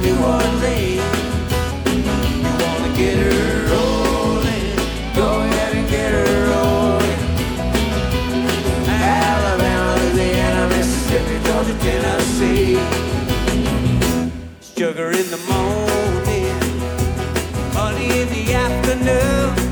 New Orleans. You wanna get her rolling, go ahead and get her rolling. Alabama, Louisiana, Mississippi, Georgia, Tennessee. Sugar in the morning, honey in the afternoon.